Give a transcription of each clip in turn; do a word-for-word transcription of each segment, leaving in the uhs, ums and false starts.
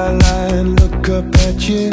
skyline, look up at you.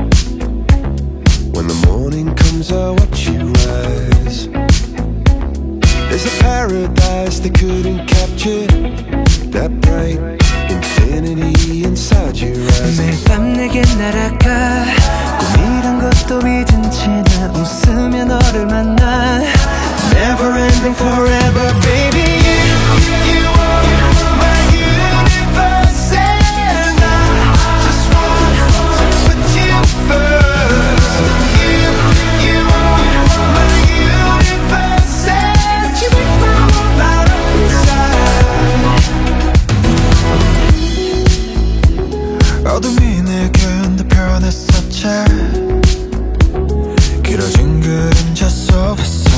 When the morning comes, I watch you rise. There's a paradise they couldn't capture, that bright infinity inside your eyes. 매일 밤 내게 날아가 꿈이란 것도 잊은 채 나 웃으며 너를 만나. Never ending forever baby. You, you are my universe and I just want to put you first. You, you are my universe and you make my world light up inside. 어둠이 내겐 더 변했었지. 길어진 그림자 속에서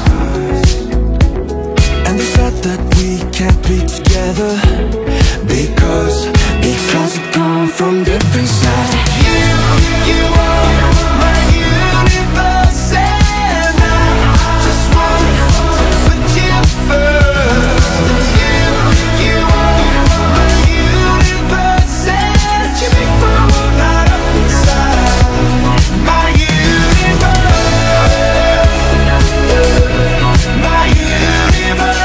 And they said that we can't be together Because, because we come from different sides. You, you are my universe and I just want to put you first. You, you are my universe and you make my world light up inside. My universe, my universe,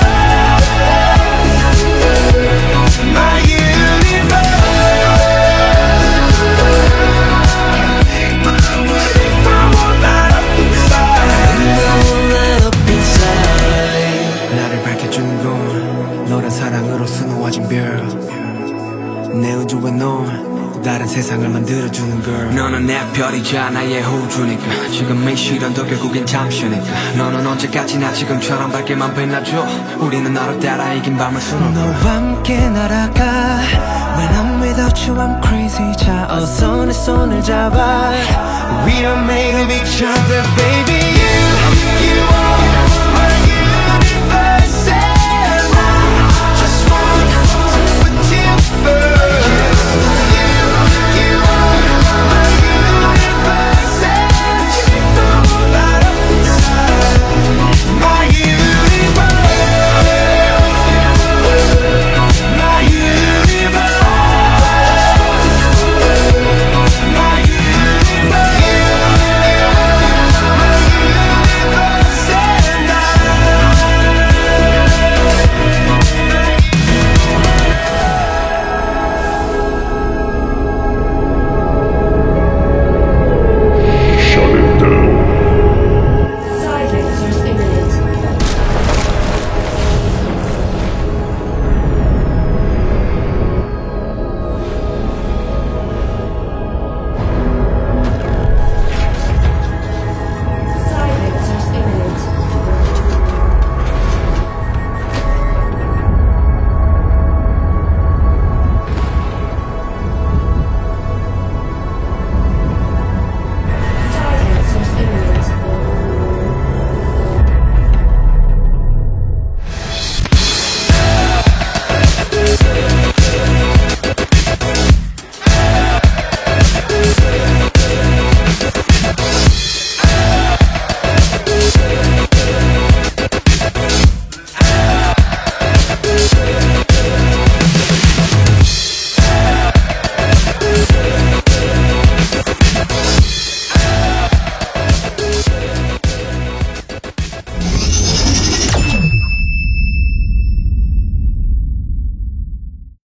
my universe. Make my world light up inside. Light up inside. 나를 밝혀주는 건 너란 사랑으로 수놓아진 별. 내 우주에 넌 다른 세상을 만들어주는 girl. 너는 내 별이자 나의 호주니까 지금 이 시련도 결국엔 잠시니까 너는 언제까지나 지금처럼 밝게만 빛나줘. 우리는 너를 따라 이긴 밤을 수놓아. 너와 함께 날아가. When I'm without you I'm crazy. 자 어서 내 손을 잡아. We are made of each other baby. You, you are